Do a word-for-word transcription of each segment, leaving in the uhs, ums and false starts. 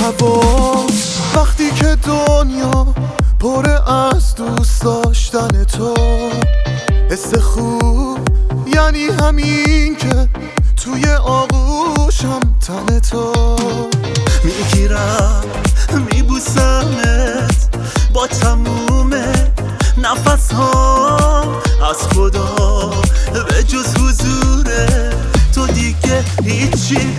هوا وقتی که دنیا پر از دوست داشتن تو، حس خوب یعنی همین که توی آغوشم تن تو. میگیرم میبوسمت با تموم نفس ها، از خدا به جز حضور تو دیگه هیچی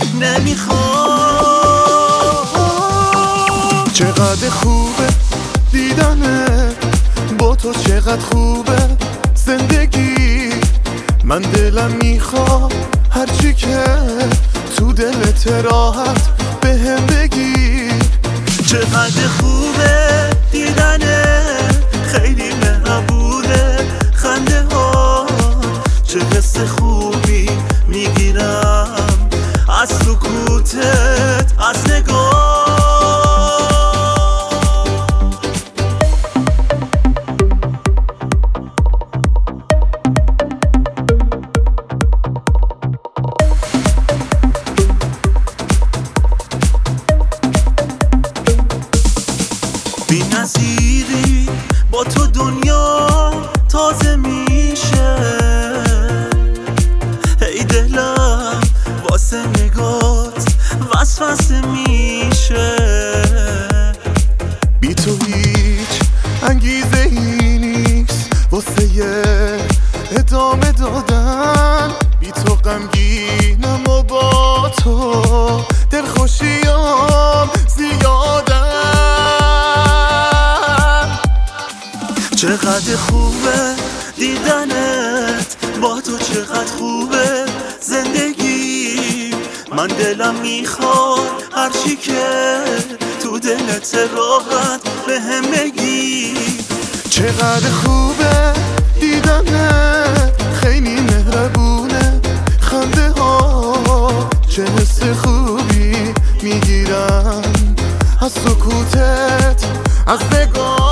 نمیخوام. چقدر خوبه دیدنه با تو، چقدر خوبه زندگی. من دلم میخواد هرچی که تو دلت راحت به هم بگی. چقدر خوبه دیدنه، خیلی مهربونه خنده ها، چه حس خوبی میگیرم از سکوتت، از نگاه. بی نظیری با تو دنیا تازه میشه، ای دلم واسه نگات وسوسه میشه. بی تو هیچ انگیزه ای نیست واسه ادامه دادن، بی تو غمگینم و با تو دلخوشیام زیادن. چقدر خوبه دیدنت با تو، چقدر خوبه زندگی. من دلم میخواد هرچی که تو دلت راحت به هم بگی. چقدر خوبه دیدنت، خیلی مهربونه خنده ها، چه حس خوبی میگیرم از سکوتت، از نگاه.